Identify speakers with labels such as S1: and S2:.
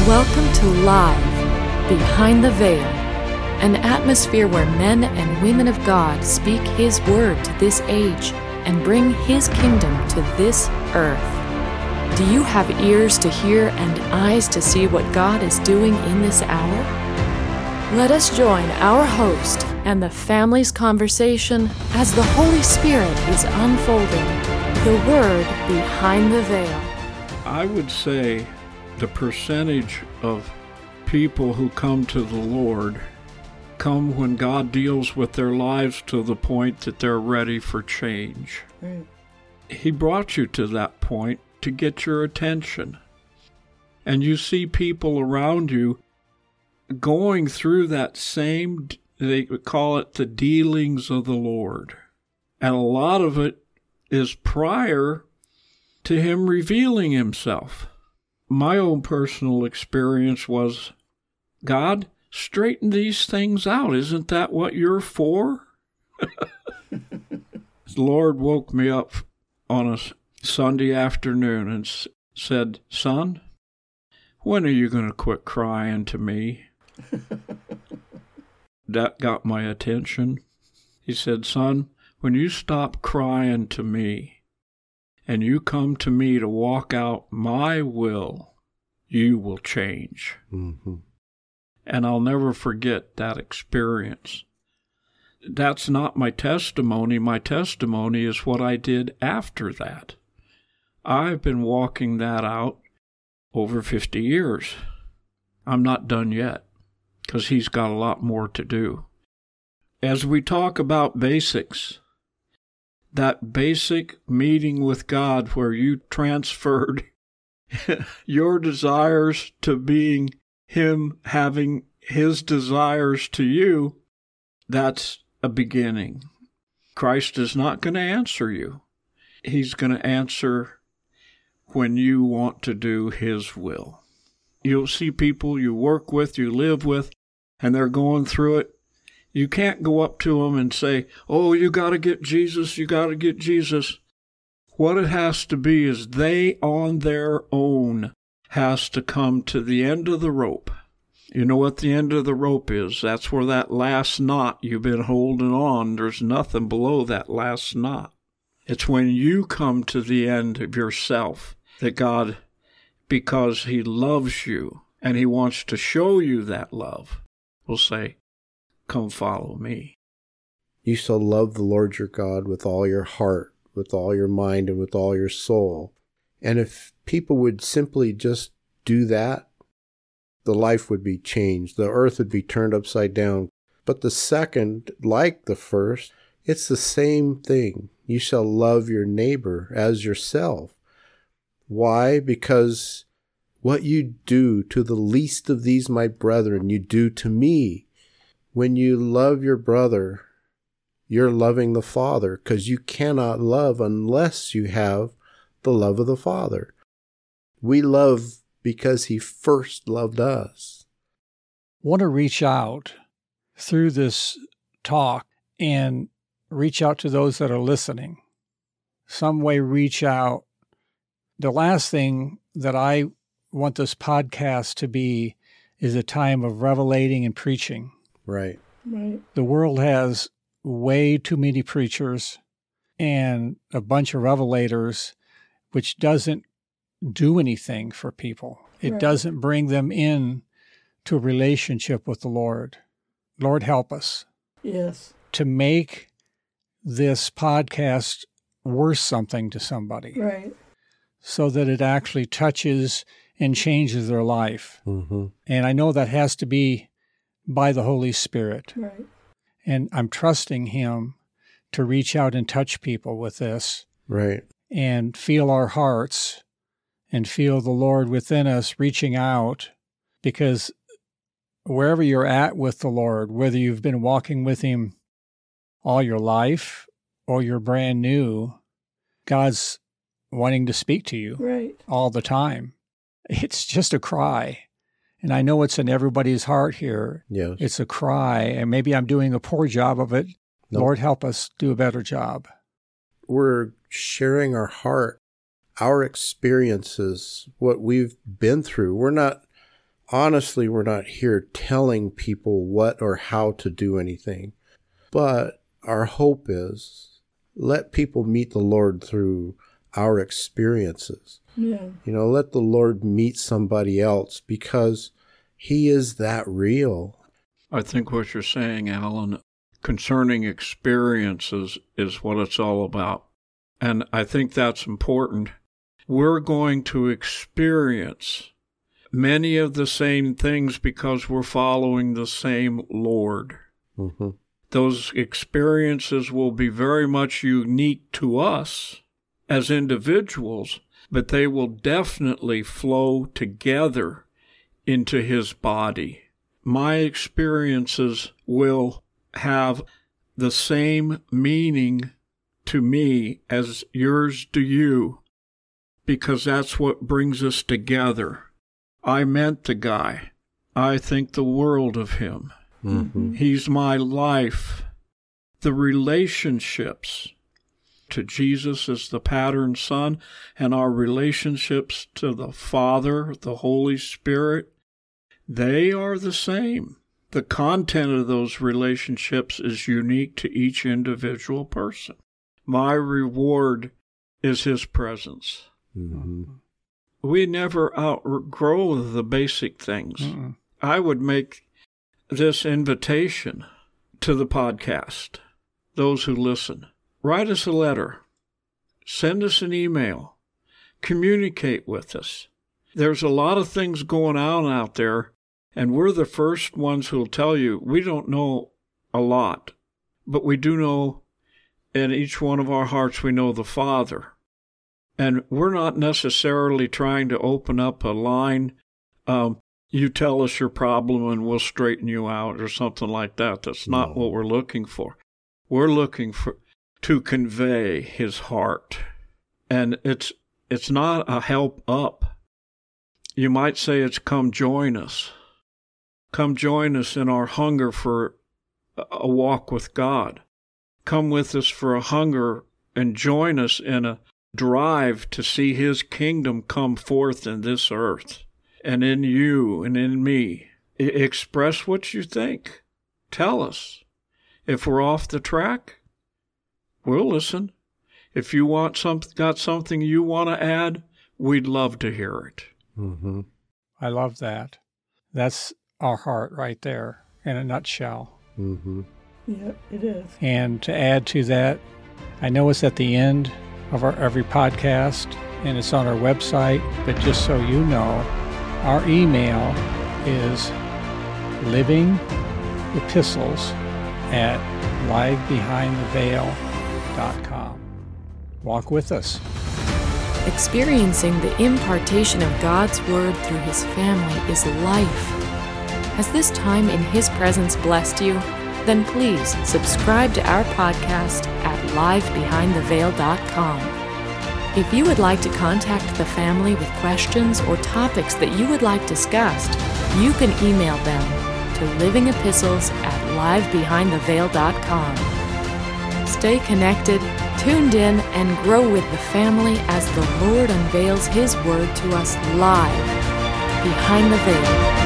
S1: Welcome to Live, Behind the Veil, an atmosphere where men and women of God speak His word to this age and bring His kingdom to this earth. Do you have ears to hear and eyes to see what God is doing in this hour? Let us join our host and the family's conversation as the Holy Spirit is unfolding the Word behind the veil.
S2: I would say the percentage of people who come to the Lord come when God deals with their lives to the point that they're ready for change.
S3: Right.
S2: He brought you to that point to get your attention. And you see people around you going through that same, they call it the dealings of the Lord. And a lot of it is prior to Him revealing Himself. My own personal experience was, God, straighten these things out. Isn't that what you're for? The Lord woke me up on a Sunday afternoon and said, son, when are you going to quit crying to me? That got my attention. He said, son, when you stop crying to me and you come to me to walk out my will, you will change.
S3: Mm-hmm.
S2: And I'll never forget that experience. That's not my testimony. My testimony is what I did after that. I've been walking that out over 50 years. I'm not done yet, because He's got a lot more to do. As we talk about basics, that basic meeting with God where you transferred your desires to being Him having His desires to you, that's a beginning. Christ is not going to answer you. He's going to answer when you want to do His will. You'll see people you work with, you live with, and they're going through it. You can't go up to them and say, oh, you got to get Jesus, you got to get Jesus. What it has to be is they on their own has to come to the end of the rope. You know what the end of the rope is? That's where that last knot you've been holding on, there's nothing below that last knot. It's when you come to the end of yourself that God, because He loves you and He wants to show you that love, will say, come follow me.
S3: You shall love the Lord your God with all your heart, with all your mind, and with all your soul. And if people would simply just do that, the life would be changed. The earth would be turned upside down. But the second, like the first, it's the same thing. You shall love your neighbor as yourself. Why? Because what you do to the least of these, my brethren, you do to me. When you love your brother, you're loving the Father, because you cannot love unless you have the love of the Father. We love because He first loved us.
S4: Want to reach out through this talk and reach out to those that are listening. Some way reach out. The last thing that I want this podcast to be is a time of revelating and preaching.
S3: Right.
S4: The world has way too many preachers and a bunch of revelators, which doesn't do anything for people. It doesn't bring them in to a relationship with the Lord. Lord, help us.
S5: Yes.
S4: To make this podcast worth something to somebody.
S5: Right.
S4: So that it actually touches and changes their life.
S3: Mm-hmm.
S4: And I know that has to be by the Holy Spirit.
S5: Right.
S4: And I'm trusting Him to reach out and touch people with this.
S3: Right.
S4: And feel our hearts and feel the Lord within us reaching out, because wherever you're at with the Lord, whether you've been walking with Him all your life or you're brand new, God's wanting to speak to you all the time. It's just a cry. And I know it's in everybody's heart here.
S3: Yes.
S4: It's a cry, and maybe I'm doing a poor job of it.
S3: Nope.
S4: Lord, help us do a better job.
S3: We're sharing our heart, our experiences, what we've been through. We're not honestly, we're not here telling people what or how to do anything. But our hope is let people meet the Lord through our experiences.
S5: Yeah.
S3: Let the Lord meet somebody else because he is that real.
S2: I think what you're saying, Alan, concerning experiences is what it's all about. And I think that's important. We're going to experience many of the same things because we're following the same Lord.
S3: Mm-hmm.
S2: Those experiences will be very much unique to us as individuals, but they will definitely flow together into his body. My experiences will have the same meaning to me as yours to you, because that's what brings us together. I meant the guy. I think the world of him.
S3: Mm-hmm.
S2: He's my life. The relationships to Jesus as the pattern son and our relationships to the Father, the Holy Spirit, they are the same. The content of those relationships is unique to each individual person. My reward is his presence.
S3: Mm-hmm.
S2: We never outgrow the basic things.
S4: Mm-mm.
S2: I would make this invitation to the podcast, those who listen. Write us a letter. Send us an email. Communicate with us. There's a lot of things going on out there, and we're the first ones who'll tell you we don't know a lot, but we do know in each one of our hearts we know the Father. And we're not necessarily trying to open up a line, you tell us your problem and we'll straighten you out or something like that. That's not what we're looking for. We're looking to convey his heart. And it's not a help up. You might say it's come join us. Come join us in our hunger for a walk with God. Come with us for a hunger and join us in a drive to see his kingdom come forth in this earth. And in you and in me. Express what you think. Tell us. If we're off the track, we'll listen. If you got something you want to add, we'd love to hear it.
S3: Mm-hmm.
S4: I love that. That's our heart right there in a nutshell.
S3: Mm-hmm.
S5: Yeah, it is.
S4: And to add to that, I know it's at the end of every podcast and it's on our website, but just so you know, our email is livingepistles@livebehindtheveil.com. Walk with us.
S1: Experiencing the impartation of God's Word through His family is life. Has this time in His presence blessed you? Then please subscribe to our podcast at livebehindtheveil.com. If you would like to contact the family with questions or topics that you would like discussed, you can email them to livingepistles@livebehindtheveil.com. Stay connected, tuned in, and grow with the family as the Lord unveils His Word to us live behind the veil.